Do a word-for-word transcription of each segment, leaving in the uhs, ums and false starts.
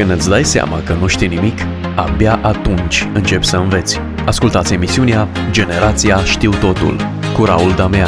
Când îți dai seama că nu știi nimic, abia atunci începi să înveți. Ascultați emisiunea Generația Știu Totul cu Raul Damean.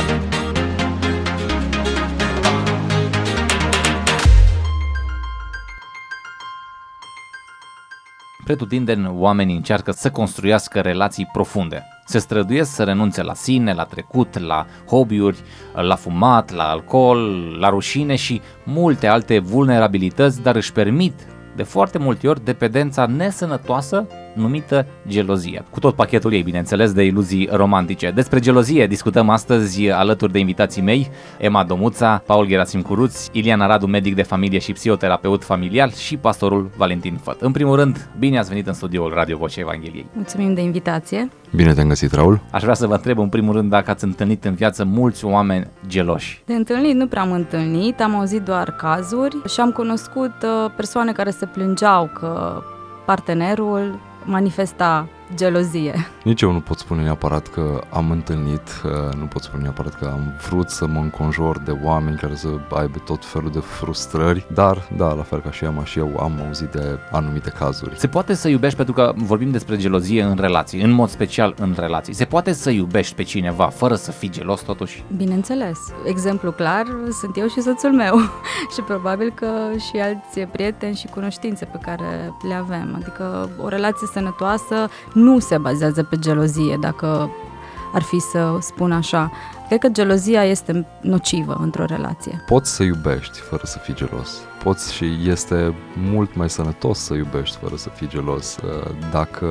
Pretutindeni, oamenii încearcă să construiască relații profunde. Se străduiesc să renunțe la sine, la trecut, la hobby-uri, la fumat, la alcool, la rușine și multe alte vulnerabilități, dar își permit de foarte multe ori dependența nesănătoasă numită gelozie. Cu tot pachetul ei, bineînțeles, de iluzii romantice. Despre gelozie discutăm astăzi alături de invitații mei, Emma Domuța, Paul Gerasim Curuț, Iliana Radu, medic de familie și psihoterapeut familial și pastorul Valentin Făt. În primul rând, bine ați venit în studioul Radio Vocea Evangheliei. Mulțumim de invitație. Bine te-am găsit, Raul. Aș vrea să vă întreb în primul rând dacă ați întâlnit în viață mulți oameni geloși. De întâlnit nu prea am întâlnit, am auzit doar cazuri și am cunoscut persoane care se plângeau că partenerul manifesta gelozie. Nici eu nu pot spune neapărat că am întâlnit, nu pot spune neapărat că am vrut să mă înconjur de oameni care să aibă tot felul de frustrări, dar da, la fel ca și Emma și eu am auzit de anumite cazuri. Se poate să iubești, pentru că vorbim despre gelozie în relații, în mod special în relații. Se poate să iubești pe cineva fără să fii gelos totuși? Bineînțeles. Exemplu clar sunt eu și soțul meu și probabil că și alți prieteni și cunoștințe pe care le avem. Adică o relație sănătoasă nu se bazează pe gelozie, dacă ar fi să spun așa. Cred că gelozia este nocivă într-o relație. Poți să iubești fără să fii gelos. Poți și este mult mai sănătos să iubești fără să fii gelos. Dacă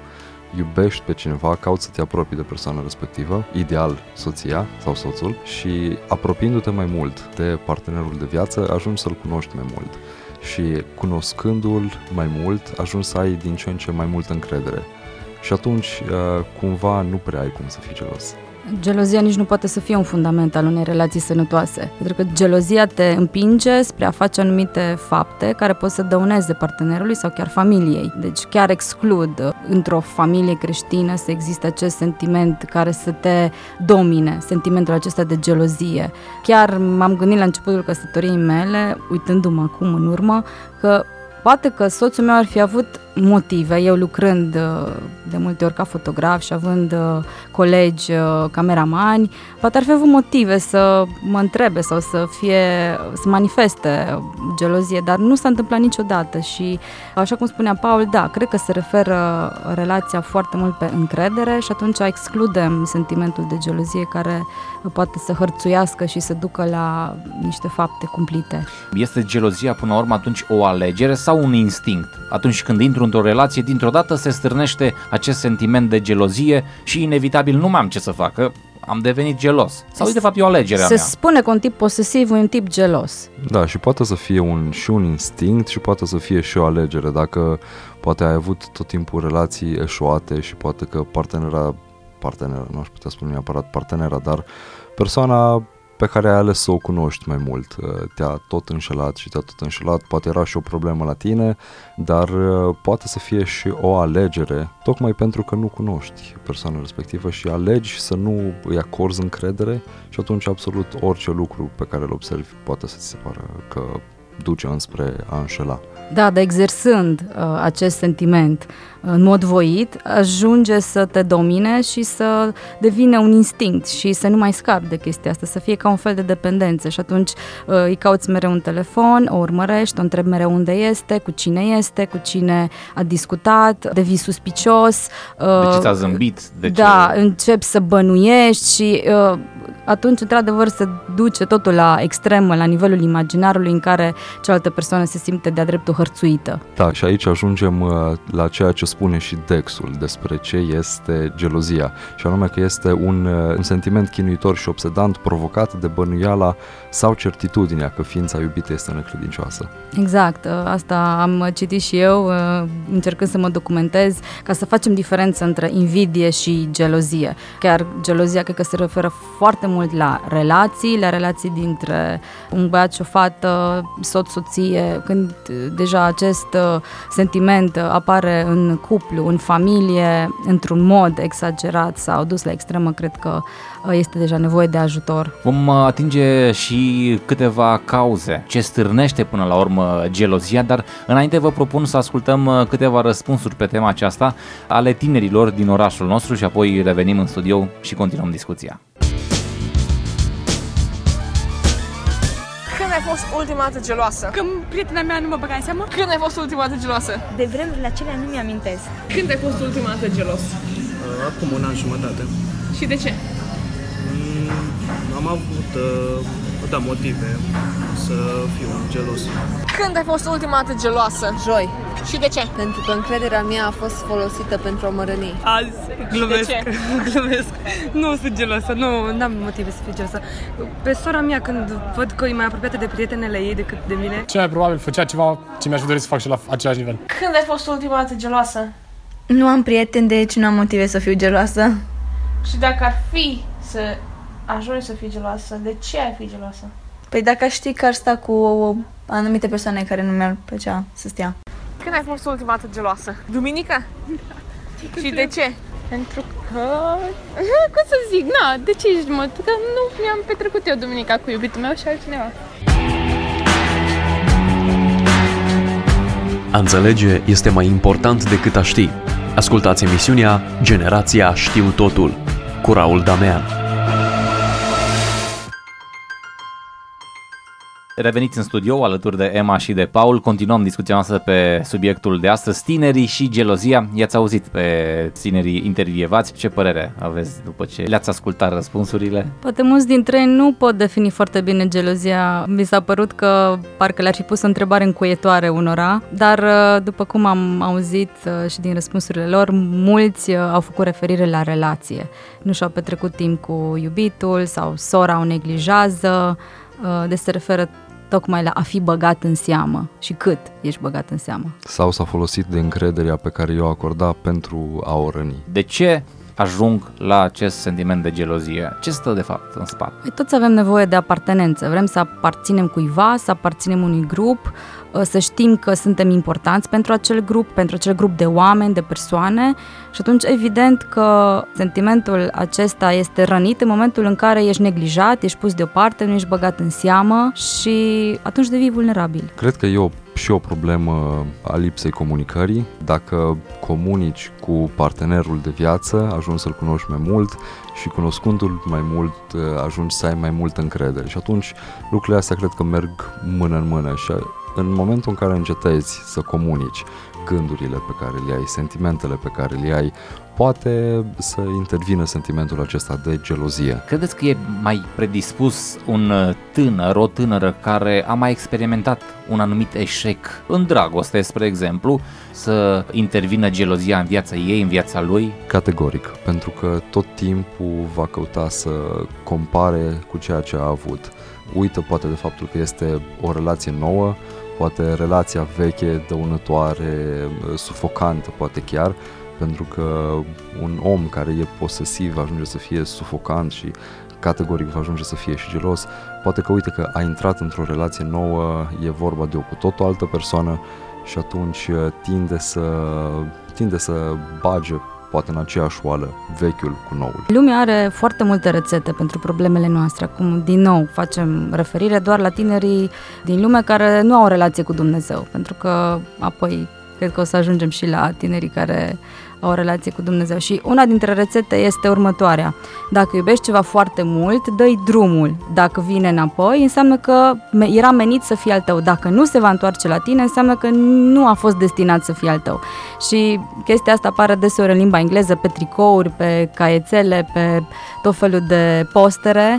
iubești pe cineva, cauți să te apropii de persoana respectivă, ideal soția sau soțul, și apropiindu-te mai mult de partenerul de viață, ajungi să-l cunoști mai mult. Și cunoscându-l mai mult, ajungi să ai din ce în ce mai multă încredere. Și atunci, cumva, nu prea ai cum să fii gelos. Gelozia nici nu poate să fie un fundament al unei relații sănătoase, pentru că gelozia te împinge spre a face anumite fapte care pot să dăuneze partenerului sau chiar familiei. Deci chiar exclud într-o familie creștină să existe acest sentiment care să te domine, sentimentul acesta de gelozie. Chiar m-am gândit la începutul căsătoriei mele, uitându-mă acum în urmă, că poate că soțul meu ar fi avut motive, eu lucrând de multe ori ca fotograf și având colegi cameramani, poate ar fi avut motive să mă întrebe sau să fie, să manifeste gelozie, dar nu s-a întâmplat niciodată și, așa cum spunea Paul, da, cred că se referă relația foarte mult pe încredere și atunci excludem sentimentul de gelozie care poate să hărțuiască și să ducă la niște fapte cumplite. Este gelozia până la urmă atunci o alegere sau un instinct? Atunci când intru într-o relație, dintr-o dată se stârnește acest sentiment de gelozie și inevitabil nu mai am ce să fac, că am devenit gelos. Sau de fapt e o alegere a Se mea. spune că un tip posesiv e un tip gelos. Da, și poate să fie un, și un instinct și poate să fie și o alegere. Dacă poate ai avut tot timpul relații eșuate și poate că partenera, partenera, nu aș putea spune neapărat partenera, dar persoana pe care ai ales să o cunoști mai mult, te-a tot înșelat și te-a tot înșelat, poate era și o problemă la tine, dar poate să fie și o alegere, tocmai pentru că nu cunoști persoana respectivă și alegi să nu îi acorzi încredere și atunci absolut orice lucru pe care îl observi poate să ți se pară că duce înspre a înșela. Da, dar exersând uh, acest sentiment în mod voit, ajunge să te domine și să devină un instinct și să nu mai scapi de chestia asta, să fie ca un fel de dependență și atunci uh, îi cauți mereu un telefon, o urmărești, o întrebi mereu unde este, cu cine este, cu cine a discutat, devii suspicios. Uh, de ce ți-a zâmbit? De da, ce... începi să bănuiești și uh, atunci, într-adevăr, se duce totul la extremă, la nivelul imaginarului în care cealaltă persoană se simte de-a dreptul hărțuită. Da, și aici ajungem uh, la ceea ce spune și Dexul despre ce este gelozia, și anume că este un, uh, un sentiment chinuitor și obsedant provocat de bănuiala sau certitudinea că ființa iubită este necredincioasă. Exact, uh, asta am citit și eu, uh, încercând să mă documentez, ca să facem diferență între invidie și gelozie. Chiar gelozia cred că se referă foarte mult la relații, la relații dintre un băiat și o fată, soț-soție, când deja acest sentiment apare în cuplu, în familie, într-un mod exagerat sau dus la extremă, cred că este deja nevoie de ajutor. Vom atinge și câteva cauze ce stârnește până la urmă gelozia, dar înainte vă propun să ascultăm câteva răspunsuri pe tema aceasta ale tinerilor din orașul nostru și apoi revenim în studio și continuăm discuția. Când ai fost ultima dată geloasă? Când prietena mea nu mă băga în seamă. Când ai fost ultima dată geloasă? De vremurile acelea nu mi-amintesc. Când ai fost ultima dată gelos? Acum un an și jumătate. Și de ce? Mm, am avut uh, da, motive să fiu gelos. Când ai fost ultima dată geloasă? Joi. Și de ce? Pentru că încrederea mea a fost folosită pentru a mă răni. Azi, glumesc, de ce? glumesc. Nu sunt gelosă, nu am motive să fiu gelosă. Pe sora mea, când văd că e mai apropiată de prietenele ei decât de mine, cel mai probabil făcea ceva ce mi-aș fi dorit să fac și la același nivel. Când ai fost ultima dată geloasă? Nu am prieteni, deci nu am motive să fiu geloasă. Și dacă ar fi să ajungi să fii geloasă, de ce ai fi geloasă? Păi dacă aș ști că ar sta cu anumite persoane care nu mi-ar plăcea să stea. Când ai fost ultima dată geloasă? Duminica? Și de ce? Pentru că... Cum să zic? Na, de ce ești mă? Că nu mi-am petrecut eu duminica cu iubitul meu și altcineva. A înțelege este mai important decât a ști. Ascultați emisiunea Generația Știu Totul cu Raul Damean. Reveniți în studio alături de Emma și de Paul. Continuăm discuția noastră pe subiectul de astăzi, tinerii și gelozia. I-ați auzit pe tinerii intervievați. Ce părere aveți după ce le-ați ascultat răspunsurile? Poate mulți dintre ei nu pot defini foarte bine gelozia. Mi s-a părut că parcă le-ar fi pus o întrebare încuietoare unora, dar după cum am auzit și din răspunsurile lor, mulți au făcut referire la relație. Nu și-au petrecut timp cu iubitul sau sora o neglijează, deci se referă tocmai la a fi băgat în seamă și cât ești băgat în seamă. Sau s-a folosit de încrederea pe care i-o acorda pentru a o răni. De ce ajung la acest sentiment de gelozie? Ce stă de fapt în spate? Păi toți avem nevoie de apartenență, vrem să aparținem cuiva, să aparținem unui grup, să știm că suntem importanți pentru acel grup, pentru acel grup de oameni, de persoane și atunci evident că sentimentul acesta este rănit în momentul în care ești neglijat, ești pus deoparte, nu ești băgat în seamă și atunci devii vulnerabil. Cred că e o, și o problemă a lipsei comunicării. Dacă comunici cu partenerul de viață, ajungi să-l cunoști mai mult și cunoscându-l mai mult, ajungi să ai mai multă încredere și atunci lucrurile astea cred că merg mână în mână și în momentul în care încetezi să comunici gândurile pe care le ai, sentimentele pe care le ai, poate să intervină sentimentul acesta de gelozie. Credeți că e mai predispus un tânăr, o tânără care a mai experimentat un anumit eșec în dragoste, spre exemplu, să intervină gelozia în viața ei, în viața lui? Categoric, pentru că tot timpul va căuta să compare cu ceea ce a avut. Uită poate de faptul că este o relație nouă, poate relația veche, dăunătoare, sufocantă, poate chiar, pentru că un om care e posesiv ajunge să fie sufocant și categoric va ajunge să fie și gelos. Poate că uite că a intrat într-o relație nouă, e vorba de o cu tot o altă persoană și atunci tinde să, tinde să bage poate în aceeași oală vechiul cu noul. Lumea are foarte multe rețete pentru problemele noastre. Acum, din nou, facem referire doar la tinerii din lume care nu au o relație cu Dumnezeu, pentru că apoi cred că o să ajungem și la tinerii care au o relație cu Dumnezeu. Și una dintre rețete este următoarea. Dacă iubești ceva foarte mult, dă-i drumul. Dacă vine înapoi, înseamnă că era menit să fie al tău. Dacă nu se va întoarce la tine, înseamnă că nu a fost destinat să fie al tău. Și chestia asta apare deseori în limba engleză, pe tricouri, pe caiețele, pe tot felul de postere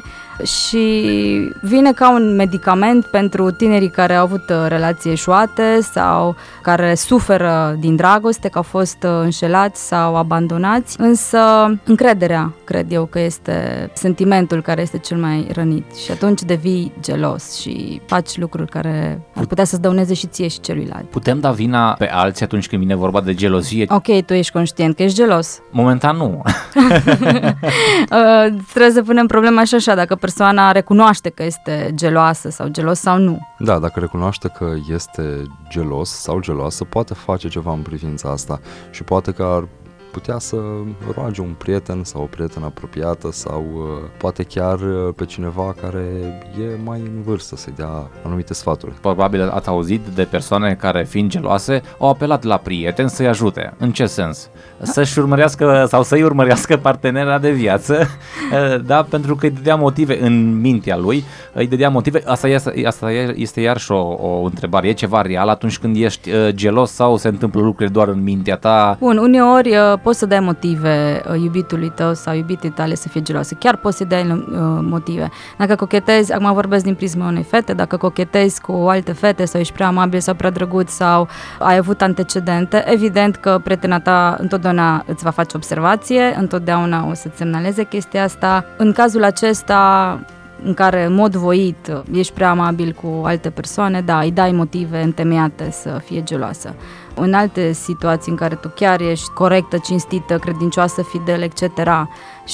și vine ca un medicament pentru tinerii care au avut relații eșuate sau care suferă din dragoste, că au fost înșelați sau abandonați, însă încrederea, cred eu, că este sentimentul care este cel mai rănit și atunci devii gelos și faci lucruri care ar putea să-ți dăuneze și ție și celuilalt. Putem da vina pe alții atunci când vine vorba de gelozie? Ok, tu ești conștient că ești gelos. Momentan nu. uh, trebuie să punem problema așa așa, dacă persoana recunoaște că este geloasă sau gelos sau nu. Da, dacă recunoaște că este gelos sau geloasă, poate face ceva în privința asta și poate că ar putea să roage un prieten sau o prietenă apropiată sau uh, poate chiar uh, pe cineva care e mai în vârstă să-i dea anumite sfaturi. Probabil ați auzit de persoane care, fiind geloase, au apelat la prieteni să-i ajute. În ce sens? Să-și urmărească sau să-i urmărească partenera de viață, da, pentru că îi dădea motive în mintea lui, îi dădea motive. Asta este, asta este iarăși o, o întrebare. E ceva real atunci când ești uh, gelos sau se întâmplă lucruri doar în mintea ta? Bun, uneori uh, poți să dai motive uh, iubitului tău sau iubitei tale să fie geloasă. Chiar poți să dai uh, motive. Dacă cochetezi, acum vorbesc din prisma unei fete, dacă cochetezi cu alte fete sau ești prea amabil sau prea drăguț sau ai avut antecedente, evident că prietena ta întotdeauna îți va face observație, întotdeauna o să-ți semnaleze chestia asta. În cazul acesta, în care în mod voit ești prea amabil cu alte persoane, da, îi dai motive întemeiate să fie geloasă. În alte situații în care tu chiar ești corectă, cinstită, credincioasă, fidelă, et cetera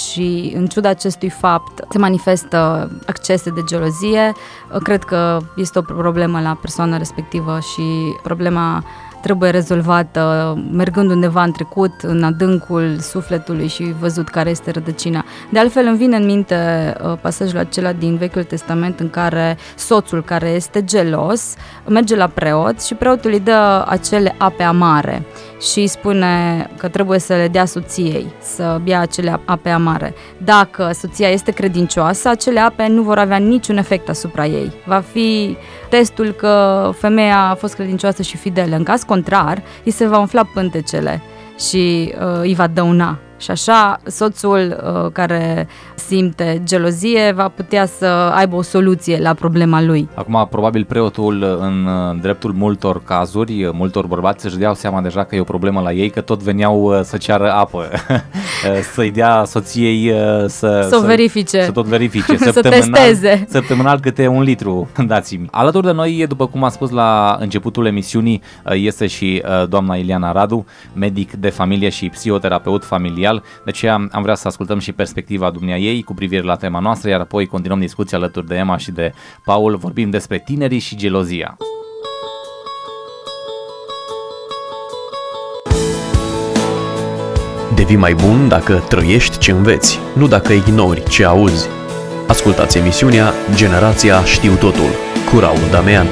și în ciuda acestui fapt se manifestă accese de gelozie, cred că este o problemă la persoana respectivă și problema trebuie rezolvată mergând undeva în trecut, în adâncul sufletului și văzut care este rădăcina. De altfel îmi vine în minte uh, pasajul acela din Vechiul Testament în care soțul care este gelos merge la preot și preotul îi dă acele ape amare și îi spune că trebuie să le dea soției să bea acele ape amare. Dacă soția este credincioasă, acele ape nu vor avea niciun efect asupra ei. Va fi testul că femeia a fost credincioasă și fidelă. În caz contrar, îi se va umfla pântecele și uh, îi va dăuna. Și așa, soțul uh, care simte gelozie va putea să aibă o soluție la problema lui. Acum, probabil preotul, în dreptul multor cazuri, multor bărbați își deau seama deja că e o problemă la ei, că tot veneau să ceară apă, să-i dea soției să, să o verifice, să tot verifice, să testeze. Săptămânal câte un litru, dați-mi. Alături de noi, după cum am spus la începutul emisiunii, este și doamna Ileana Radu, medic de familie și psihoterapeut familial. De aceea am vrea să ascultăm și perspectiva dumneaei cu privire la tema noastră, iar apoi continuăm discuția alături de Emma și de Paul. Vorbim despre tinerii și gelozia. Devii mai bun dacă trăiești ce înveți, nu dacă ignori ce auzi. Ascultați emisiunea Generația Știu Totul cu Raul Damean.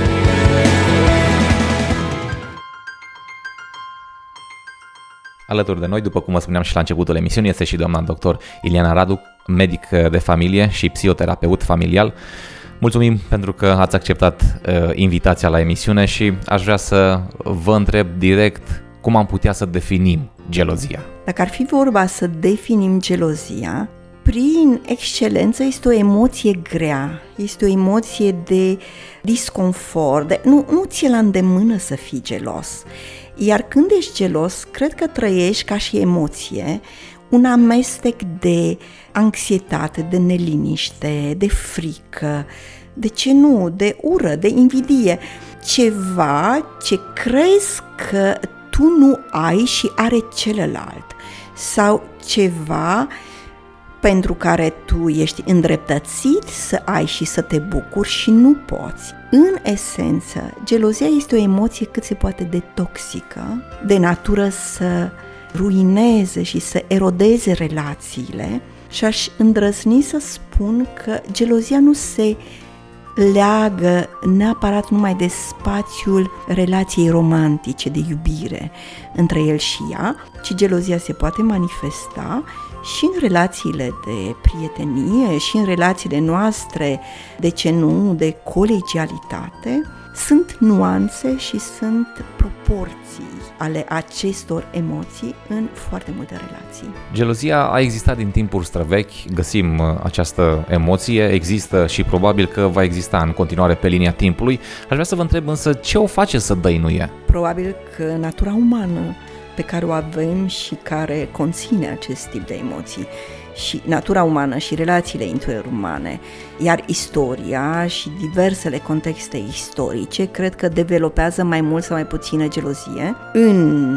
Alături de noi, după cum vă spuneam și la începutul emisiunii, este și doamna doctor Ileana Radu, medic de familie și psihoterapeut familial. Mulțumim pentru că ați acceptat uh, invitația la emisiune și aș vrea să vă întreb direct cum am putea să definim gelozia. Dacă ar fi vorba să definim gelozia, prin excelență este o emoție grea, este o emoție de disconfort, de, nu, nu ți-e la îndemână să fii gelos. Iar când ești gelos, cred că trăiești ca și emoție un amestec de anxietate, de neliniște, de frică, de ce nu, de ură, de invidie, ceva ce crezi că tu nu ai și are celălalt sau ceva pentru care tu ești îndreptățit să ai și să te bucuri și nu poți. În esență, gelozia este o emoție cât se poate de toxică, de natură să ruineze și să erodeze relațiile și aș îndrăzni să spun că gelozia nu se leagă neapărat numai de spațiul relației romantice, de iubire între el și ea, ci gelozia se poate manifesta și în relațiile de prietenie și în relațiile noastre, de ce nu, de colegialitate. Sunt nuanțe și sunt proporții ale acestor emoții în foarte multe relații. Gelozia a existat din timpuri străvechi, găsim această emoție, există și probabil că va exista în continuare pe linia timpului. Aș vrea să vă întreb însă ce o face să dăinuie? Probabil că natura umană pe care o avem și care conține acest tip de emoții și natura umană și relațiile interumane, iar istoria și diversele contexte istorice cred că developează mai mult sau mai puțină gelozie în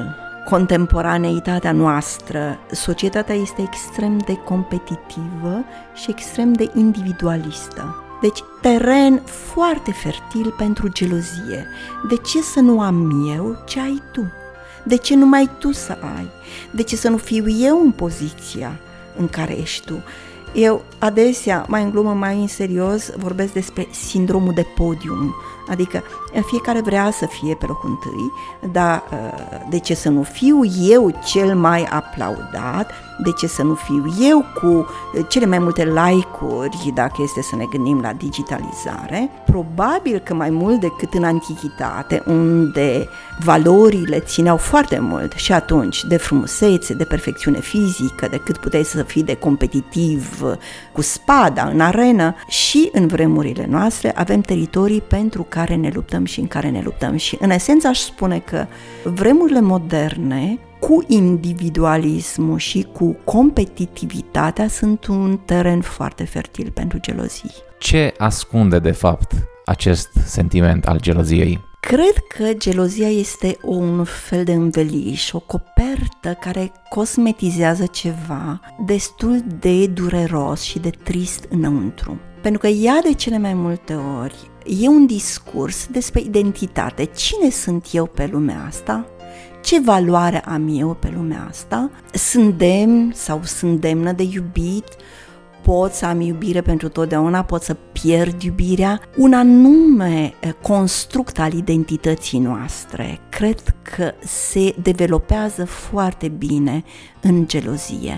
contemporaneitatea noastră, societatea este extrem de competitivă și extrem de individualistă. Deci, teren foarte fertil pentru gelozie. De ce să nu am eu ce ai tu? De ce numai tu să ai? De ce să nu fiu eu în poziția în care ești tu? Eu adesea, mai în glumă, mai în serios, vorbesc despre sindromul de podium. Adică fiecare vrea să fie pe locul întâi, dar de ce să nu fiu eu cel mai aplaudat? De ce să nu fiu eu cu cele mai multe like-uri, dacă este să ne gândim la digitalizare? Probabil că mai mult decât în antichitate, unde valorile țineau foarte mult și atunci de frumusețe, de perfecțiune fizică, de cât puteai să fii de competitiv cu spada în arenă, și în vremurile noastre avem teritorii pentru care ne luptăm și în care ne luptăm. Și în esență aș spune că vremurile moderne, cu individualismul și cu competitivitatea, sunt un teren foarte fertil pentru gelozii. Ce ascunde de fapt acest sentiment al geloziei? Cred că gelozia este un fel de înveliș, o copertă care cosmetizează ceva destul de dureros și de trist înăuntru. Pentru că ea de cele mai multe ori e un discurs despre identitate. Cine sunt eu pe lumea asta? Ce valoare am eu pe lumea asta? Sunt demn sau sunt demnă de iubit? Pot să am iubire pentru totdeauna? Pot să pierd iubirea? Un anume construct al identității noastre cred că se developează foarte bine în gelozie.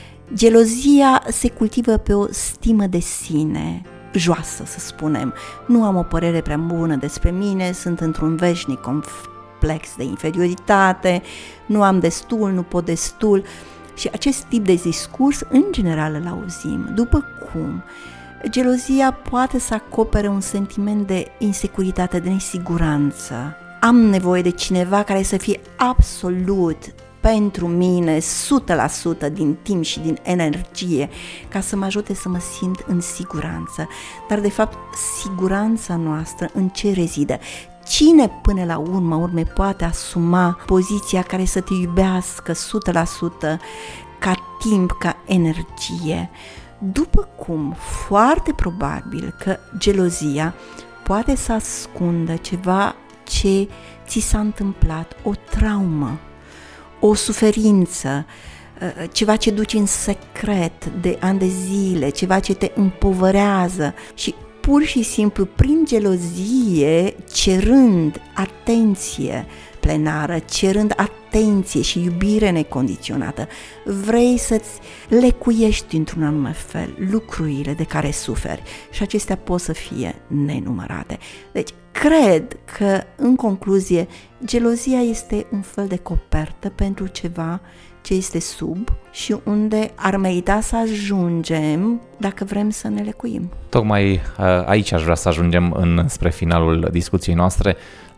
Gelozia se cultivă pe o stimă de sine joasă, să spunem. Nu am o părere prea bună despre mine, sunt într-un veșnic complex de inferioritate, nu am destul, nu pot destul. Și acest tip de discurs, în general, îl auzim. După cum gelozia poate să acopere un sentiment de insecuritate, de nesiguranță. Am nevoie de cineva care să fie absolut pentru mine, o sută la sută din timp și din energie, ca să mă ajute să mă simt în siguranță. Dar, de fapt, siguranța noastră în ce rezidă? Cine până la urmă urme poate asuma poziția care să te iubească o sută la sută ca timp, ca energie? După cum foarte probabil că gelozia poate să ascundă ceva ce ți s-a întâmplat, o traumă, o suferință, ceva ce duci în secret de ani de zile, ceva ce te împovărează și pur și simplu prin gelozie, cerând atenție plenară, cerând atenție și iubire necondiționată, vrei să-ți lecuiești într-un anume fel lucrurile de care suferi și acestea pot să fie nenumărate. Deci, cred că, în concluzie, gelozia este un fel de copertă pentru ceva ce este sub și unde ar merita să ajungem dacă vrem să ne lecuim. Tocmai aici aș vrea să ajungem în, spre finalul discuției noastre,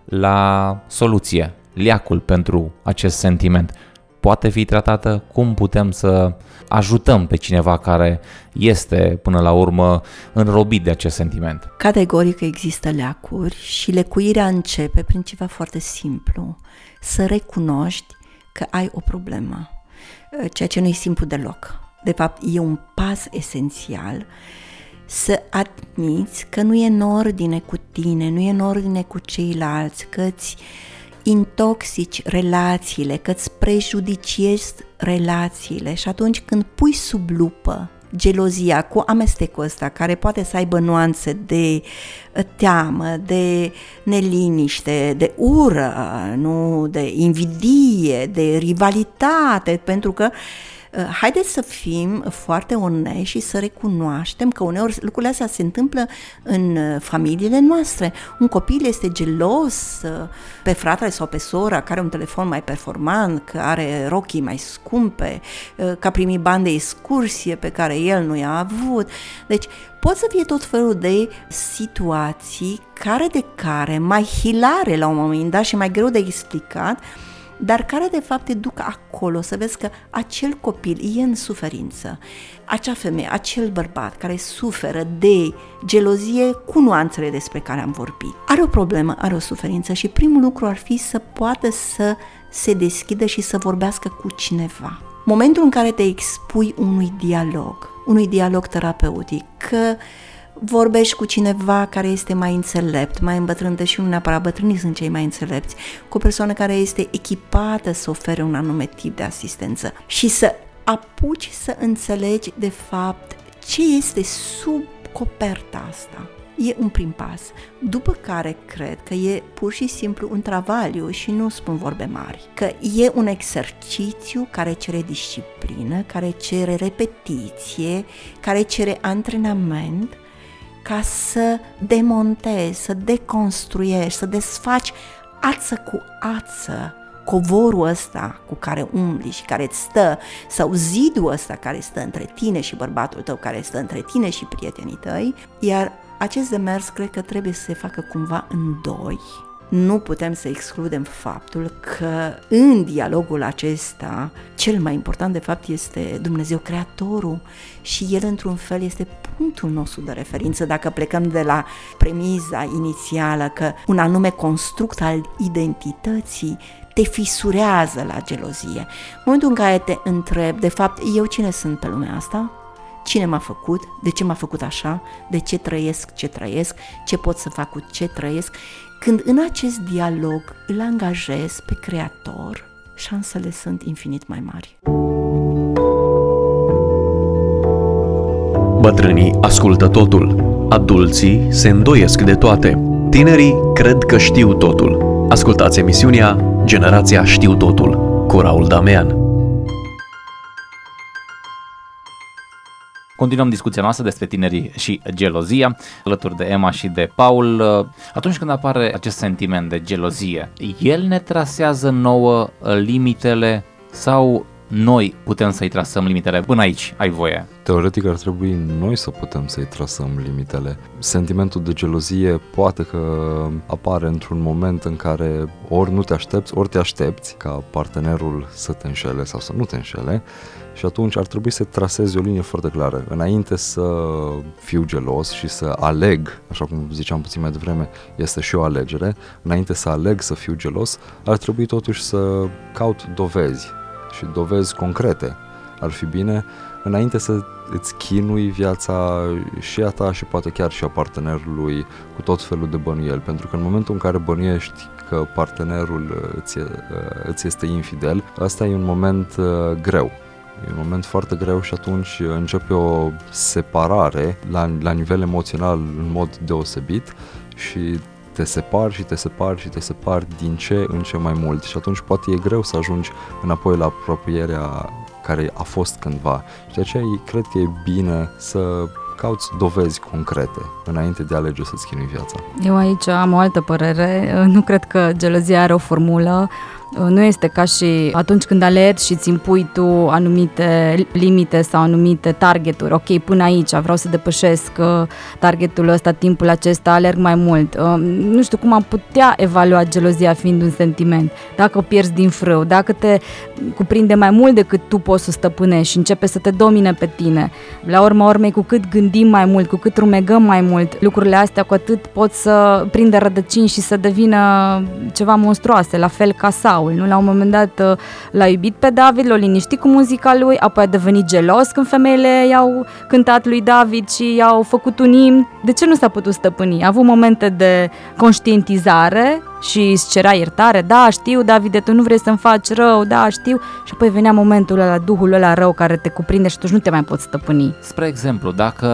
la soluție, liacul pentru acest sentiment. Poate fi tratată? Cum putem să ajutăm pe cineva care este până la urmă înrobit de acest sentiment? Categoric există leacuri și lecuirea începe prin ceva foarte simplu. Să recunoști că ai o problemă, ceea ce nu e simplu deloc. De fapt, e un pas esențial să admiți că nu e în ordine cu tine, nu e în ordine cu ceilalți, că îți intoxici relațiile, că îți prejudiciezi relațiile și atunci când pui sub lupă gelozia cu amestecul ăsta care poate să aibă nuanțe de teamă, de neliniște, de ură, nu, de invidie, de rivalitate, pentru că haideți să fim foarte onești și să recunoaștem că uneori lucrurile astea se întâmplă în familiile noastre. Un copil este gelos pe fratele sau pe sora care are un telefon mai performant, că are rochii mai scumpe, că a primit bani de excursie pe care el nu i-a avut. Deci pot să fie tot felul de situații care de care mai hilare la un moment dat și mai greu de explicat, dar care de fapt te duc acolo să vezi că acel copil e în suferință, acea femeie, acel bărbat care suferă de gelozie cu nuanțele despre care am vorbit, are o problemă, are o suferință și primul lucru ar fi să poată să se deschidă și să vorbească cu cineva. Momentul în care te expui unui dialog, unui dialog terapeutic, că vorbești cu cineva care este mai înțelept, mai îmbătrânt, și nu neapărat bătrânii sunt cei mai înțelepți, cu o persoană care este echipată să ofere un anume tip de asistență și să apuci să înțelegi de fapt ce este sub coperta asta. E un prim pas, după care cred că e pur și simplu un travaliu și nu spun vorbe mari, că e un exercițiu care cere disciplină, care cere repetiție, care cere antrenament, ca să demontezi, să deconstruiești, să desfaci ață cu ață covorul ăsta cu care umbli și care îți stă, sau zidul ăsta care stă între tine și bărbatul tău, care stă între tine și prietenii tăi, iar acest demers cred că trebuie să se facă cumva în doi. Nu putem să excludem faptul că în dialogul acesta cel mai important de fapt este Dumnezeu Creatorul și El într-un fel este punctul nostru de referință dacă plecăm de la premiza inițială că un anume construct al identității te fisurează la gelozie. În momentul în care te întrebi, de fapt, eu cine sunt pe lumea asta? Cine m-a făcut? De ce m-a făcut așa? De ce trăiesc ce trăiesc? Ce pot să fac cu ce trăiesc? Când în acest dialog îl angajez pe Creator, șansele sunt infinit mai mari. Bătrânii ascultă totul, adulții se îndoiesc de toate, tinerii cred că știu totul. Ascultați emisiunea Generația Știu Totul cu Raul Damean. Continuăm discuția noastră despre tinerii și gelozia, alături de Emma și de Paul. Atunci când apare acest sentiment de gelozie, el ne trasează nouă limitele sau noi putem să-i trasăm limitele? Până aici ai voie. Teoretic ar trebui noi să putem să-i trasăm limitele. Sentimentul de gelozie poate că apare într-un moment în care ori nu te aștepți, ori te aștepți ca partenerul să te înșele sau să nu te înșele. Și atunci ar trebui să trasezi o linie foarte clară. Înainte să fiu gelos și să aleg, așa cum ziceam puțin mai devreme, este și o alegere, înainte să aleg să fiu gelos, ar trebui totuși să caut dovezi și dovezi concrete. Ar fi bine înainte să îți chinui viața și a ta și poate chiar și a partenerului cu tot felul de bănuieli, pentru că în momentul în care bănuiești că partenerul îți, îți este infidel, asta e un moment greu. E un moment foarte greu și atunci începe o separare la, la nivel emoțional în mod deosebit și te separi și te separi și te separi din ce în ce mai mult și atunci poate e greu să ajungi înapoi la apropierea care a fost cândva și de aceea cred că e bine să cauți dovezi concrete înainte de a alege să-ți chinui viața. Eu aici am o altă părere, nu cred că gelozia are o formulă. Nu este ca și atunci când alergi și îți impui tu anumite limite sau anumite targeturi. Ok, până aici vreau să depășesc targetul ăsta, timpul acesta, alerg mai mult. Nu știu cum am putea evalua gelozia fiind un sentiment. Dacă o pierzi din frâu, dacă te cuprinde mai mult decât tu poți să stăpânești și începe să te domine pe tine. La urma urmei, cu cât gândim mai mult, cu cât rumegăm mai mult, lucrurile astea cu atât pot să prindă rădăcini și să devină ceva monstruoase, la fel ca Saul. Nu? La un moment dat l-a iubit pe David, l-a liniștit cu muzica lui, apoi a devenit gelos când femeile i-au cântat lui David și i-au făcut un imn. De ce nu s-a putut stăpâni? A avut momente de conștientizare și îți cerea iertare. Da, știu, Davide, tu nu vrei să-mi faci rău, da, știu. Și apoi venea momentul ăla, duhul ăla rău care te cuprinde și atunci nu te mai poți stăpâni. Spre exemplu, dacă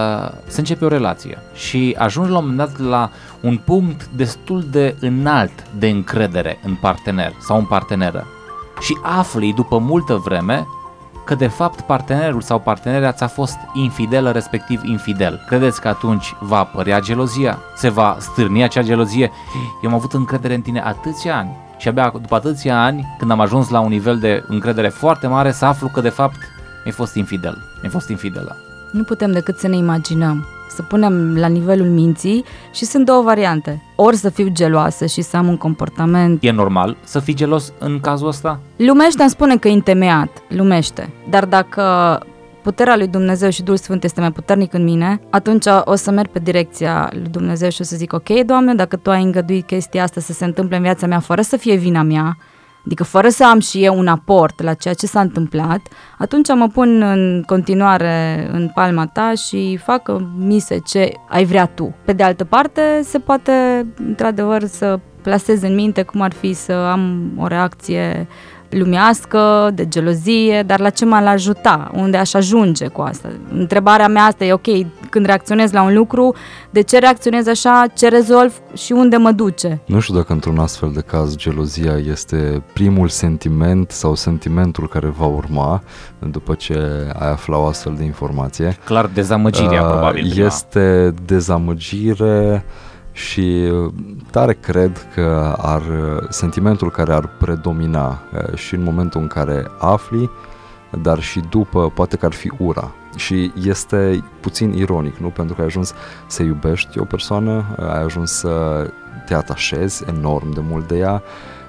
se începe o relație și ajungi la un moment dat la un punct destul de înalt de încredere în partener sau în parteneră și afli după multă vreme că de fapt partenerul sau partenera ți-a fost infidelă, respectiv infidel. Credeți că atunci va apărea gelozia? Se va stârni acea gelozie? Eu am avut încredere în tine atâția ani și abia după atâția ani, când am ajuns la un nivel de încredere foarte mare, să aflu că de fapt mi-ai fost infidel, mi-ai fost infidelă. Nu putem decât să ne imaginăm, să punem la nivelul minții și sunt două variante. Ori să fiu geloasă și să am un comportament... E normal să fii gelos în cazul ăsta? Lumește îmi spune că e întemeiat, lumește. Dar dacă puterea lui Dumnezeu și Duhul Sfânt este mai puternic în mine, atunci o să merg pe direcția lui Dumnezeu și o să zic: ok, Doamne, dacă Tu ai îngăduit chestia asta să se întâmple în viața mea fără să fie vina mea, adică fără să am și eu un aport la ceea ce s-a întâmplat, atunci mă pun în continuare în palma ta și fac mise ce ai vrea tu. Pe de altă parte, se poate într-adevăr să plasez în minte cum ar fi să am o reacție lumească, de gelozie, dar la ce m-ar ajuta? Unde aș ajunge cu asta? Întrebarea mea asta e, ok, când reacționez la un lucru, de ce reacționez așa, ce rezolv și unde mă duce? Nu știu dacă într-un astfel de caz gelozia este primul sentiment sau sentimentul care va urma după ce ai aflat o astfel de informație. Clar, dezamăgirea, uh, probabil. Este dezamăgire și tare cred că ar, sentimentul care ar predomina și în momentul în care afli, dar și după, poate că ar fi ura. Și este puțin ironic, nu? Pentru că ai ajuns să iubești o persoană, ai ajuns să te atașezi enorm de mult de ea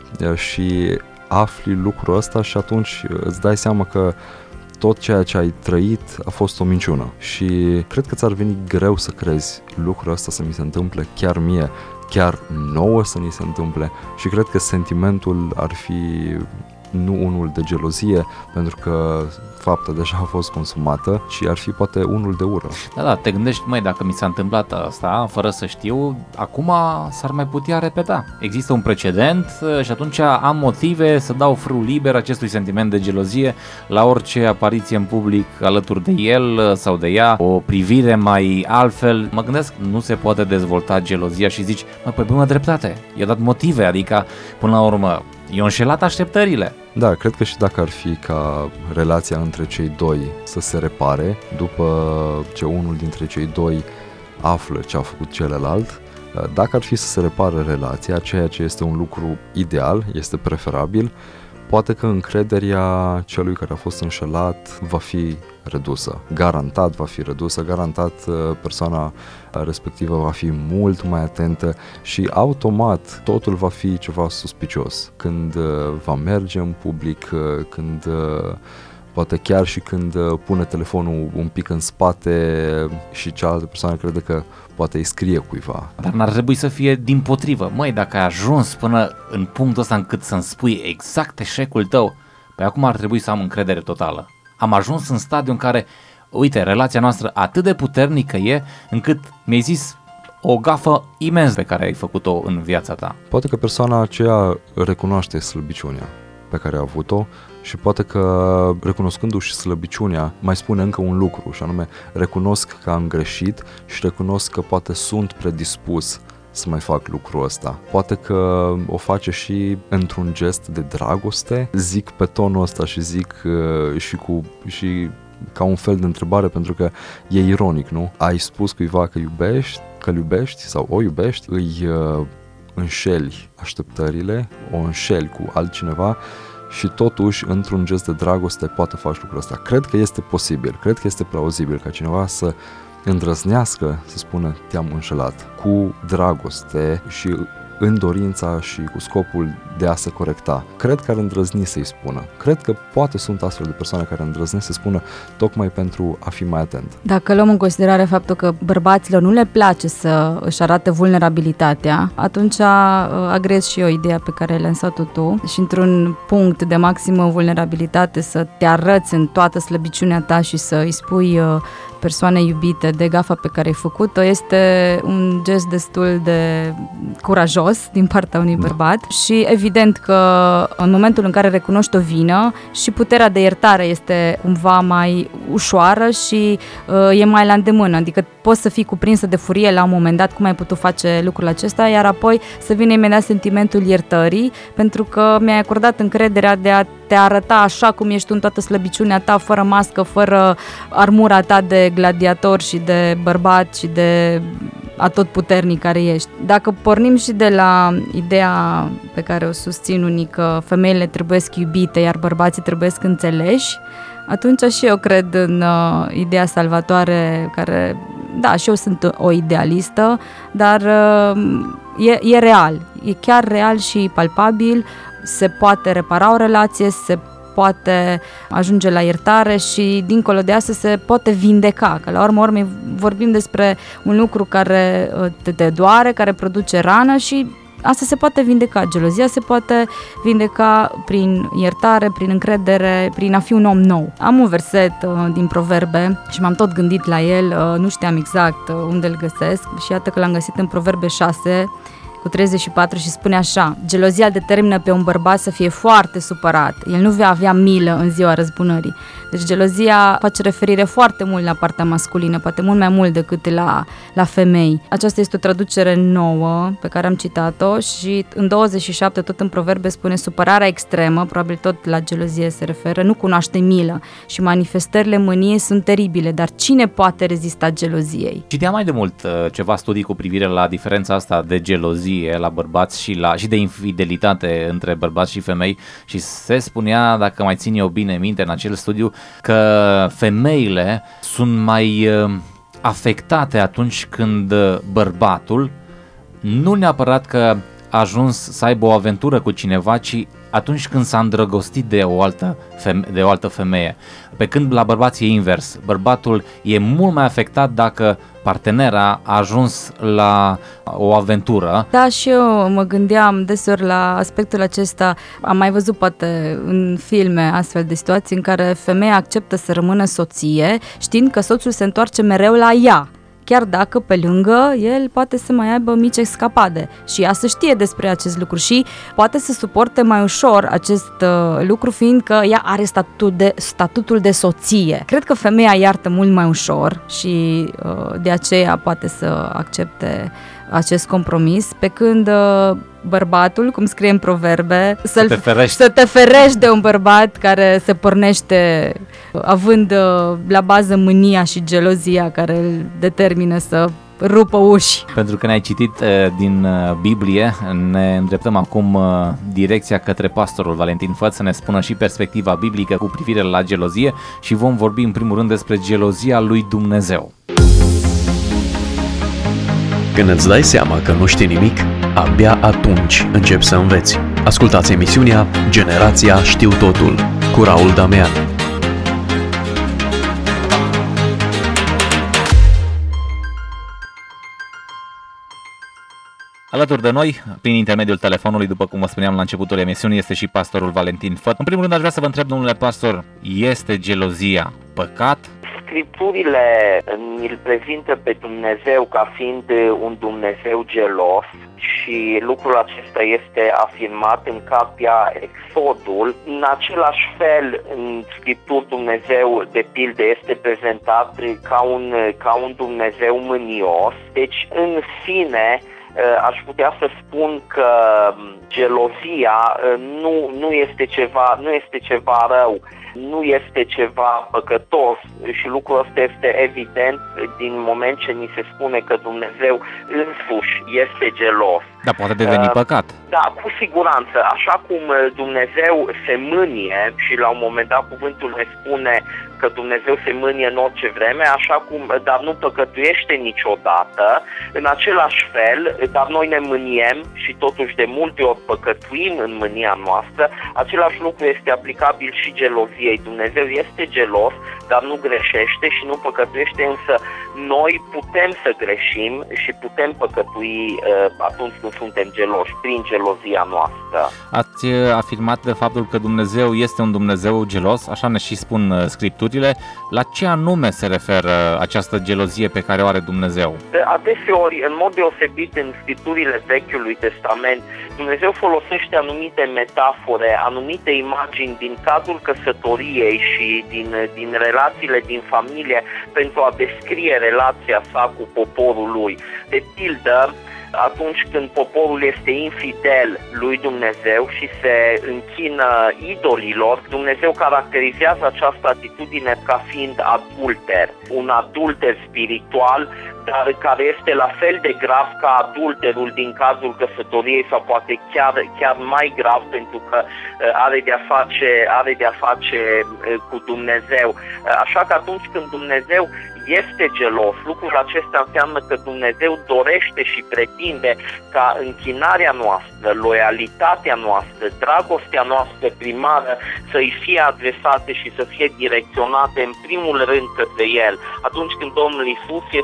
și afli lucrul ăsta și atunci îți dai seama că tot ceea ce ai trăit a fost o minciună și cred că ți-ar veni greu să crezi lucrul ăsta să mi se întâmple chiar mie, chiar nouă să ni se întâmple și cred că sentimentul ar fi nu unul de gelozie, pentru că fapta deja a fost consumată, ci ar fi poate unul de ură. Da, da, te gândești, măi, dacă mi s-a întâmplat asta, fără să știu, acum s-ar mai putea repeta. Există un precedent și atunci am motive să dau frâu liber acestui sentiment de gelozie la orice apariție în public alături de el sau de ea, o privire mai altfel. Mă gândesc, nu se poate dezvolta gelozia și zici, mă, pe bună dreptate, i-a dat motive, adică, până la urmă, i-a înșelat așteptările. Da, cred că și dacă ar fi ca relația între cei doi să se repare, după ce unul dintre cei doi află ce a făcut celălalt, dacă ar fi să se repare relația, ceea ce este un lucru ideal, este preferabil, poate că încrederea celui care a fost înșelat va fi redusă. Garantat va fi redusă, garantat persoana respectivă va fi mult mai atentă și automat totul va fi ceva suspicios. Când va merge în public, când poate chiar și când pune telefonul un pic în spate și cealaltă persoană crede că poate îi scrie cuiva. Dar n-ar trebui să fie dimpotrivă. Măi, dacă ai ajuns până în punctul ăsta încât să-mi spui exact eșecul tău, păi acum ar trebui să am încredere totală. Am ajuns în stadiul în care, uite, relația noastră atât de puternică e, încât mi-ai zis o gafă imensă pe care ai făcut-o în viața ta. Poate că persoana aceea recunoaște slăbiciunea pe care a avut-o și poate că, recunoscându-și slăbiciunea, mai spune încă un lucru, și anume recunosc că am greșit și recunosc că poate sunt predispus să mai fac lucrul ăsta. Poate că o face și într-un gest de dragoste, zic pe tonul ăsta și zic uh, și cu și ca un fel de întrebare, pentru că e ironic, nu? Ai spus cuiva că iubești, că-l iubești sau o iubești, îi uh, înșeli așteptările, o înșeli cu altcineva și totuși, într-un gest de dragoste, poate faci lucrul ăsta. Cred că este posibil, cred că este plauzibil ca cineva să îndrăznească să spună te-am înșelat cu dragoste și în dorința și cu scopul de a se corecta. Cred că ar îndrăzni să-i spună. Cred că poate sunt astfel de persoane care îndrăznesc să spună tocmai pentru a fi mai atent. Dacă luăm în considerare faptul că bărbaților nu le place să își arate vulnerabilitatea, atunci agrez și eu ideea pe care ai lansat-o tu și într-un punct de maximă vulnerabilitate să te arăți în toată slăbiciunea ta și să îi spui persoane iubite de gafa pe care ai făcut-o este un gest destul de curajos din partea unui bărbat și evident că în momentul în care recunoști o vină și puterea de iertare este cumva mai ușoară și uh, e mai la îndemână, adică poți să fii cuprinsă de furie la un moment dat, cum ai putut face lucrul acesta, iar apoi să vină imediat sentimentul iertării, pentru că mi-ai acordat încrederea de a te arăta așa cum ești tu în toată slăbiciunea ta, fără mască, fără armura ta de gladiator și de bărbat și de atotputernic care ești. Dacă pornim și de la ideea pe care o susțin unii că femeile trebuiesc iubite, iar bărbații trebuiesc înțeleși, atunci și eu cred în uh, ideea salvatoare care, da, și eu sunt o idealistă, dar uh, e, e real, e chiar real și palpabil, se poate repara o relație, se poate ajunge la iertare și dincolo de asta se poate vindeca, că la urmă urmei vorbim despre un lucru care te, te doare, care produce rană și Asta se poate vindeca, gelozia se poate vindeca prin iertare, prin încredere, prin a fi un om nou. Am un verset uh, din Proverbe și m-am tot gândit la el, uh, nu știam exact uh, unde îl găsesc și iată că l-am găsit în Proverbe șase, cu treizeci și patru și spune așa: gelozia determină pe un bărbat să fie foarte supărat. El nu va avea milă în ziua răzbunării. Deci gelozia face referire foarte mult la partea masculină, poate mult mai mult decât la, la femei. Aceasta este o traducere nouă pe care am citat-o și în douăzeci și șapte, tot în Proverbe, spune: supărarea extremă, probabil tot la gelozie se referă, nu cunoaște milă și manifestările mâniei sunt teribile, dar cine poate rezista geloziei? Citeam mai de mult ceva studii cu privire la diferența asta de gelozie la bărbați și, la, și de infidelitate între bărbați și femei și se spunea, dacă mai țin eu bine minte în acel studiu, că femeile sunt mai afectate atunci când bărbatul nu neapărat că a ajuns să aibă o aventură cu cineva, ci atunci când s-a îndrăgostit de o altă feme- de o altă femeie. Pe când la bărbați e invers. Bărbatul e mult mai afectat dacă partenera a ajuns la o aventură. Da, și eu mă gândeam deseori la aspectul acesta. Am mai văzut poate în filme astfel de situații în care femeia acceptă să rămână soție, știind că soțul se întoarce mereu la ea, chiar dacă pe lângă el poate să mai aibă mici escapade și ea să știe despre acest lucru și poate să suporte mai ușor acest uh, lucru, fiindcă ea are statut de, statutul de soție. Cred că femeia iartă mult mai ușor și uh, de aceea poate să accepte acest compromis, pe când uh, bărbatul, cum scrie în Proverbe, să te ferești. să te ferești de un bărbat care se pornește având uh, la bază mânia și gelozia care îl determină să rupă uși. Pentru că ne-ai citit uh, din uh, Biblie, ne îndreptăm acum uh, direcția către pastorul Valentin Făt să ne spună și perspectiva biblică cu privire la gelozie și vom vorbi în primul rând despre gelozia lui Dumnezeu. Când îți dai seama că nu știi nimic, abia atunci începi să înveți. Ascultați emisiunea Generația Știu Totul cu Raul Damean. Alături de noi, prin intermediul telefonului, după cum vă spuneam la începutul emisiunii, este și pastorul Valentin Făt. În primul rând aș vrea să vă întreb, domnule pastor, este gelozia păcat? Scripturile îl prezintă pe Dumnezeu ca fiind un Dumnezeu gelos și lucrul acesta este afirmat în cartea Exodul. În același fel, în Scripturi Dumnezeu, de pildă, este prezentat ca un, ca un Dumnezeu mânios. Deci, în sine, aș putea să spun că gelozia nu, nu este ceva, nu este ceva rău, nu este ceva păcătos și lucrul ăsta este evident din moment ce ni se spune că Dumnezeu însuși este gelos. Dar poate deveni uh, păcat. Da, cu siguranță. Așa cum Dumnezeu se mânie și la un moment dat cuvântul ne spune că Dumnezeu se mânie în orice vreme, așa cum, dar nu păcătuiește niciodată, în același fel, dar noi ne mâniem și totuși de multe ori păcătuim în mânia noastră, același lucru este aplicabil și geloziei. Dumnezeu este gelos, dar nu greșește și nu păcătuiește, însă noi putem să greșim și putem păcătui uh, atunci când suntem geloși, prin gelozia noastră. Ați afirmat de faptul că Dumnezeu este un Dumnezeu gelos, așa ne și spun uh, Scripturile. La ce anume se referă această gelozie pe care o are Dumnezeu? Adeseori, în mod deosebit în Scripturile Vechiului Testament, Dumnezeu folosește anumite metafore, anumite imagini din cadrul căsătoriei și din, din relațiile din familie pentru a descrie relația sa cu poporul lui. De pildă, atunci când poporul este infidel lui Dumnezeu și se închină idolilor, Dumnezeu caracterizează această atitudine ca fiind adulter, un adulter spiritual, dar care este la fel de grav ca adulterul din cazul căsătoriei sau poate chiar, chiar mai grav pentru că are de-a face, are de-a face cu Dumnezeu. Așa că atunci când Dumnezeu este gelos, lucrul acesta înseamnă că Dumnezeu dorește și pretinde ca închinarea noastră, loialitatea noastră, dragostea noastră primară să-i fie adresate și să fie direcționate în primul rând către El. Atunci când Domnul Iisus este întrebat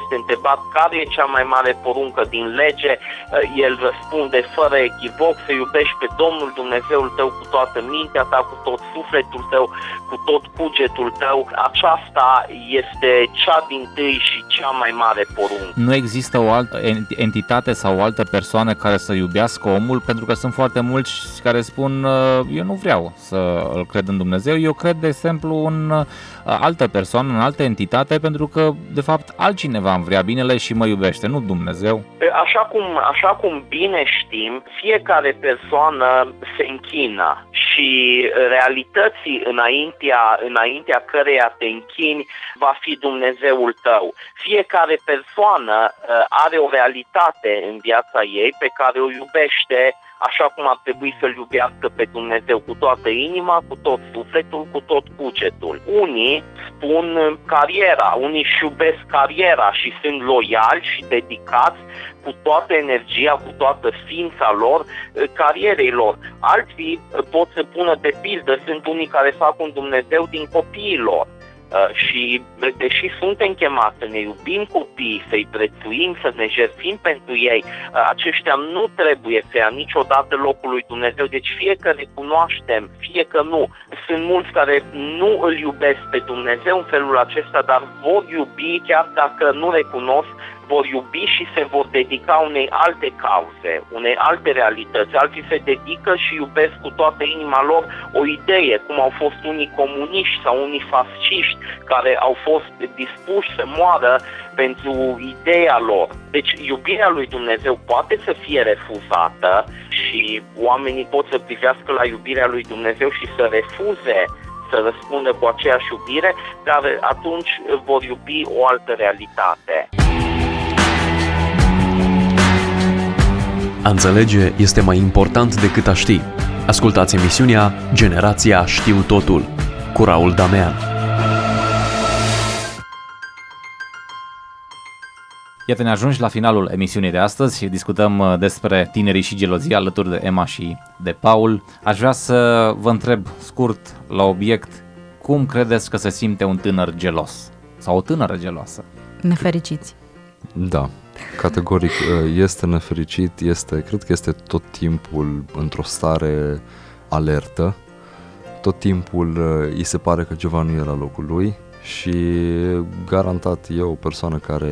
întrebat care e cea mai mare poruncă din lege, el răspunde fără echivoc, să iubești pe Domnul Dumnezeul tău cu toată mintea ta, cu tot sufletul tău, cu tot cugetul tău. Aceasta este cea dintâi și cea mai mare poruncă. Nu există o altă entitate sau o altă persoană care să iubească omul, pentru că sunt foarte mulți care spun eu nu vreau să îl cred în Dumnezeu, eu cred de exemplu în altă persoană, în altă entitate, pentru că de fapt altcineva îmi vrea binele și mă iubește, nu Dumnezeu. Așa cum, așa cum bine știm, fiecare persoană se închină și realității înaintea, înaintea căreia te închini va fi Dumnezeul tău. Fiecare persoană are o realitate în viața ei pe care o iubește așa cum ar trebui să-L iubească pe Dumnezeu, cu toată inima, cu tot sufletul, cu tot cugetul. Unii spun cariera, unii își iubesc cariera și sunt loiali și dedicați cu toată energia, cu toată ființa lor, carierei lor. Alții pot să pună de pildă, sunt unii care fac un Dumnezeu din copiii lor. Uh, și deși suntem chemați să ne iubim copiii, să-i prețuim, să ne jertfim pentru ei, uh, aceștia nu trebuie să ia niciodată locul lui Dumnezeu. Deci fie că recunoaștem, fie că nu. Sunt mulți care nu îl iubesc pe Dumnezeu în felul acesta, dar vor iubi chiar dacă nu recunosc, vor iubi și se vor dedica unei alte cauze, unei alte realități. Alții se dedică și iubesc cu toată inima lor o idee, cum au fost unii comuniști sau unii fasciști care au fost dispuși să moară pentru ideea lor. Deci iubirea lui Dumnezeu poate să fie refuzată și oamenii pot să privească la iubirea lui Dumnezeu și să refuze să răspundă cu aceeași iubire, dar atunci vor iubi o altă realitate. A înțelege este mai important decât a ști. Ascultați emisiunea Generația Știu Totul cu Raul Damean. Iată, ne ajungi la finalul emisiunii de astăzi și discutăm despre tinerii și gelozia alături de Emma și de Paul. Aș vrea să vă întreb scurt la obiect, cum credeți că se simte un tânăr gelos sau o tânără geloasă? Nefericiți. Da, categoric este nefericit, este, cred că este tot timpul într-o stare alertă, tot timpul îi se pare că ceva nu e la locul lui și garantat e o persoană care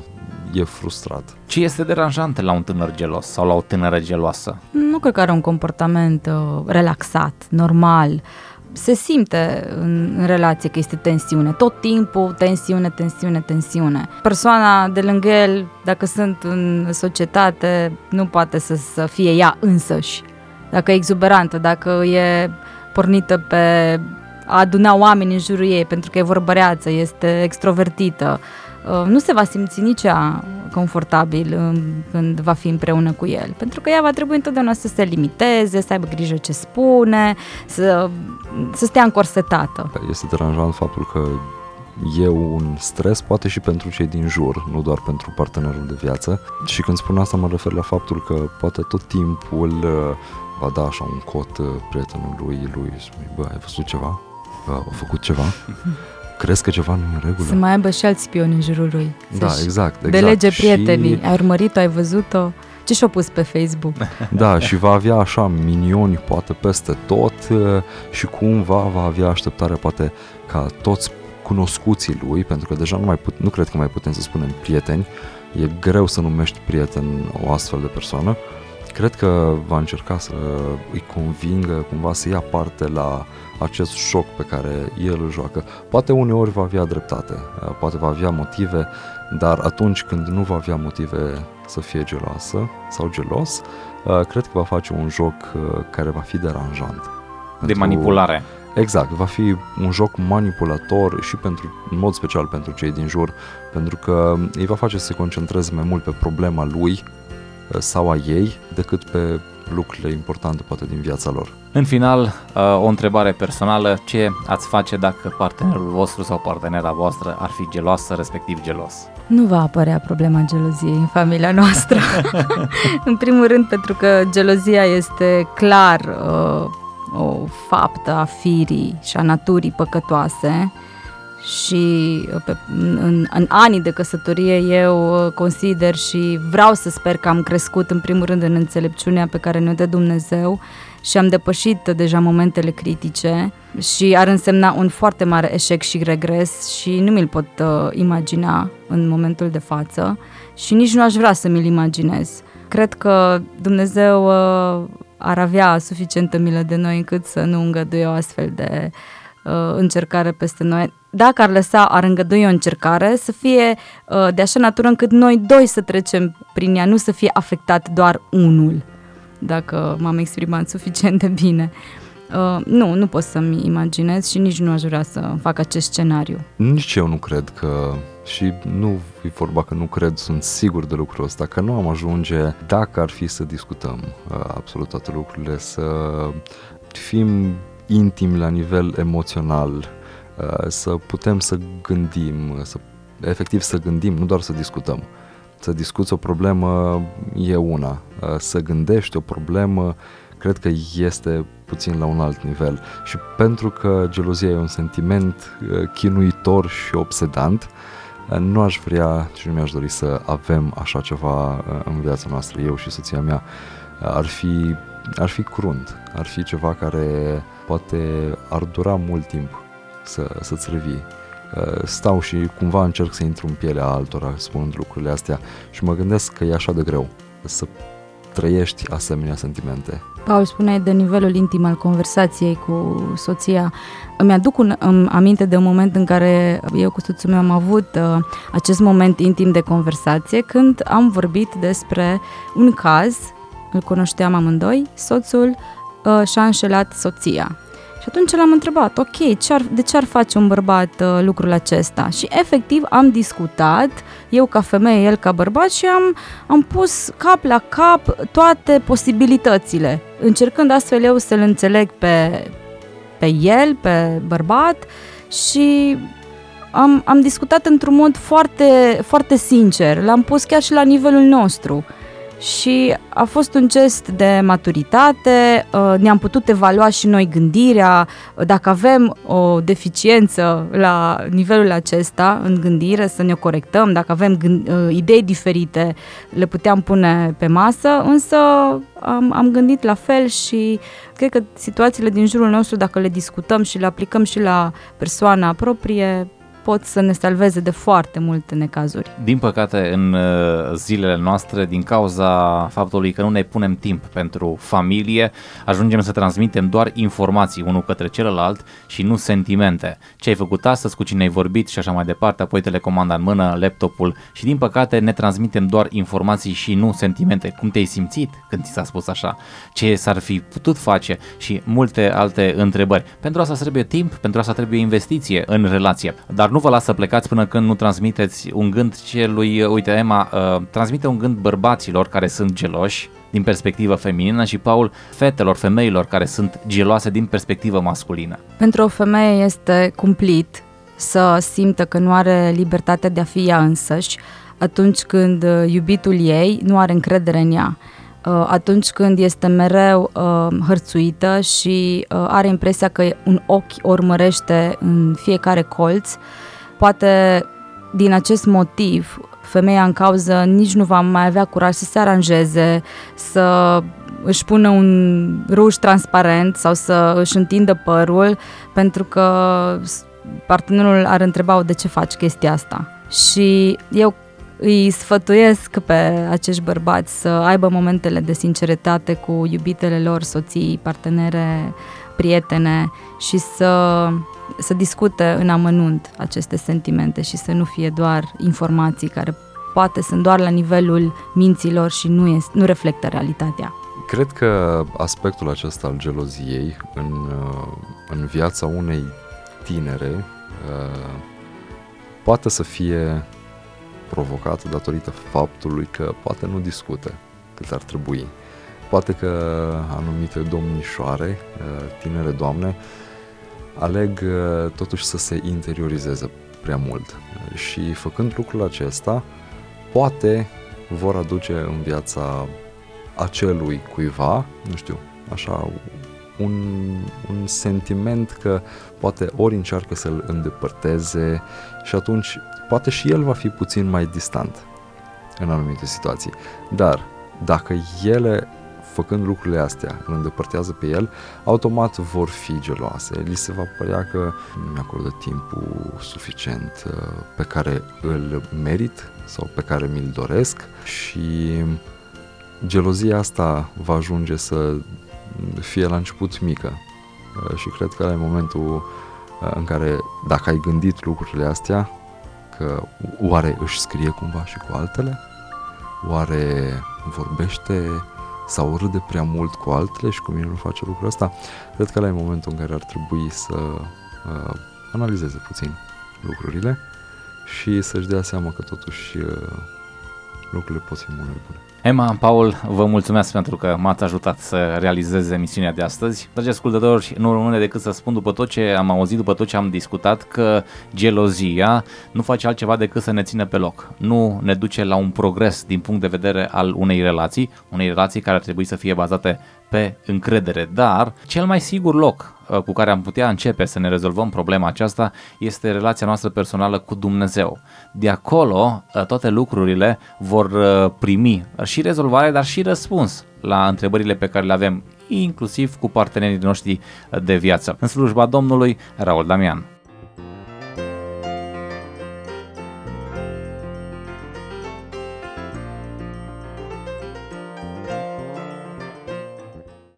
e frustrat. Ce este deranjant la un tânăr gelos sau la o tânără geloasă? Nu cred că are un comportament uh, relaxat, normal. Se simte în, în relație că este tensiune. Tot timpul tensiune, tensiune, tensiune. Persoana de lângă el, dacă sunt în societate, nu poate să, să fie ea însăși. Dacă e exuberantă, dacă e pornită pe a aduna oameni în jurul ei pentru că e vorbăreață, este extrovertită, nu se va simți nici ea confortabil când va fi împreună cu el, pentru că ea va trebui întotdeauna să se limiteze, să aibă grijă ce spune, să, să stea încorsetată. Este deranjant faptul că e un stres, poate și pentru cei din jur, nu doar pentru partenerul de viață. Și când spun asta mă refer la faptul că poate tot timpul va da așa un cot prietenul lui, lui și spune, bă, ai văzut ceva? A făcut ceva? Crezi că ceva nu e în regulă? Să mai aibă și alți spioni în jurul lui. Da, exact, exact. Delege prietenii. Și... ai urmărit-o, ai văzut-o? Ce și-o pus pe Facebook? Da, și va avea așa minioni poate peste tot și cumva va avea așteptarea poate ca toți cunoscuții lui, pentru că deja nu, mai put, nu cred că mai putem să spunem prieteni, e greu să numești prieten o astfel de persoană. Cred că va încerca să îi convingă cumva să ia parte la acest joc pe care el îl joacă. Poate uneori va avea dreptate, poate va avea motive, dar atunci când nu va avea motive să fie geloasă sau gelos, cred că va face un joc care va fi deranjant. De pentru... manipulare. Exact, va fi un joc manipulator și pentru, în mod special pentru cei din jur, pentru că îi va face să se concentreze mai mult pe problema lui sau a ei decât pe lucrurile importante poate din viața lor. În final, o întrebare personală, ce ați face dacă partenerul vostru sau partenera voastră ar fi geloasă, respectiv gelos? Nu va apărea problema geloziei în familia noastră. În primul rând pentru că gelozia este clar uh, o faptă a firii și a naturii păcătoase și pe, în, în anii de căsătorie eu consider și vreau să sper că am crescut în primul rând în înțelepciunea pe care ne-o dă Dumnezeu și am depășit deja momentele critice și ar însemna un foarte mare eșec și regres și nu mi-l pot uh, imagina în momentul de față și nici nu aș vrea să mi-l imaginez. Cred că Dumnezeu uh, ar avea suficientă milă de noi încât să nu îngăduie o astfel de uh, încercare peste noi. Dacă ar lăsa, ar îngădui o încercare să fie uh, de așa natură încât noi doi să trecem prin ea, nu să fie afectat doar unul, dacă m-am exprimat suficient de bine. Uh, nu, nu pot să-mi imaginez și nici nu aș vrea să fac acest scenariu. Nici eu nu cred că, și nu e vorba că nu cred, sunt sigur de lucrul ăsta, că nu am ajunge, dacă ar fi să discutăm uh, absolut toate lucrurile, să fim intimi la nivel emoțional, uh, să putem să gândim, să, efectiv să gândim, nu doar să discutăm. Să discuți o problemă e una, uh, să gândești o problemă cred că este puțin la un alt nivel și pentru că gelozia e un sentiment chinuitor și obsedant, nu aș vrea și nu mi-aș dori să avem așa ceva în viața noastră, eu și soția mea. Ar fi, ar fi crunt, ar fi ceva care poate ar dura mult timp să, să-ți revii. Stau și cumva încerc să intru în pielea altora spunând lucrurile astea și mă gândesc că e așa de greu să trăiești asemenea sentimente. Paul, spuneai de nivelul intim al conversației cu soția. Îmi aduc un, îmi aminte de un moment în care eu cu soțul meu am avut uh, acest moment intim de conversație când am vorbit despre un caz, îl cunoșteam amândoi, soțul uh, și-a înșelat soția. Și atunci l-am întrebat, ok, ce ar, de ce ar face un bărbat uh, lucrul acesta? Și efectiv am discutat, eu ca femeie, el ca bărbat și am, am pus cap la cap toate posibilitățile, încercând astfel eu să-l înțeleg pe, pe el, pe bărbat și am, am discutat într-un mod foarte, foarte sincer, l-am pus chiar și la nivelul nostru. Și a fost un gest de maturitate, ne-am putut evalua și noi gândirea, dacă avem o deficiență la nivelul acesta în gândire, să ne o corectăm, dacă avem gând- idei diferite, le puteam pune pe masă, însă am, am gândit la fel și cred că situațiile din jurul nostru, dacă le discutăm și le aplicăm și la persoana proprie, pot să ne salveze de foarte multe necazuri. Din păcate, în zilele noastre, din cauza faptului că nu ne punem timp pentru familie, ajungem să transmitem doar informații unul către celălalt și nu sentimente. Ce ai făcut astăzi, cu cine ai vorbit și așa mai departe, apoi telecomanda în mână, laptopul și din păcate ne transmitem doar informații și nu sentimente. Cum te-ai simțit când ți s-a spus așa? Ce s-ar fi putut face? Și multe alte întrebări. Pentru asta trebuie timp, pentru asta trebuie investiție în relație. Dar nu vă las să plecați până când nu transmiteți un gând celui, uite Emma, uh, transmite un gând bărbaților care sunt geloși din perspectivă feminină și Paul, fetelor, femeilor care sunt geloase din perspectivă masculină. Pentru o femeie este cumplit să simtă că nu are libertatea de a fi ea însăși atunci când iubitul ei nu are încredere în ea. Atunci când este mereu uh, hărțuită și uh, are impresia că un ochi o urmărește în fiecare colț, poate din acest motiv femeia în cauză nici nu va mai avea curaj să se aranjeze, să își pună un ruj transparent sau să își întindă părul, pentru că partenerul ar întreba de ce faci chestia asta. Și eu îi sfătuiesc pe acești bărbați să aibă momentele de sinceritate cu iubitele lor, soții, partenere, prietene și să, să discute în amănunt aceste sentimente și să nu fie doar informații care poate sunt doar la nivelul minților și nu, este, nu reflectă realitatea. Cred că aspectul acesta al geloziei în, în viața unei tinere poate să fie provocată datorită faptului că poate nu discută cât ar trebui. Poate că anumite domnișoare, tinere doamne, aleg totuși să se interiorizeze prea mult și făcând lucrul acesta, poate vor aduce în viața acelui cuiva, nu știu, așa un, un sentiment că poate ori încearcă să-l îndepărteze și atunci poate și el va fi puțin mai distant în anumite situații. Dar dacă ele, făcând lucrurile astea, îl îndepărtează pe el, automat vor fi geloase. Li se va părea că nu mi-acordă timpul suficient pe care îl merit sau pe care mi-l doresc și gelozia asta va ajunge să fie la început mică și cred că e momentul în care, dacă ai gândit lucrurile astea, că oare își scrie cumva și cu altele? Oare vorbește sau râde prea mult cu altele și cu mine nu face lucrul ăsta? Cred că ăla e momentul în care ar trebui să uh, analizeze puțin lucrurile și să-și dea seama că totuși uh, lucrurile pot fi mult mai bune. Emma, Paul, vă mulțumesc pentru că m-ați ajutat să realizez emisiunea de astăzi. Dragi ascultători, nu rămâne decât să spun după tot ce am auzit, după tot ce am discutat, că gelozia nu face altceva decât să ne țină pe loc. Nu ne duce la un progres din punct de vedere al unei relații, unei relații care ar trebui să fie bazate pe încredere, dar cel mai sigur loc cu care am putea începe să ne rezolvăm problema aceasta este relația noastră personală cu Dumnezeu. De acolo toate lucrurile vor primi și rezolvare, dar și răspuns la întrebările pe care le avem, inclusiv cu partenerii noștri de viață. În slujba Domnului, Raul Damian.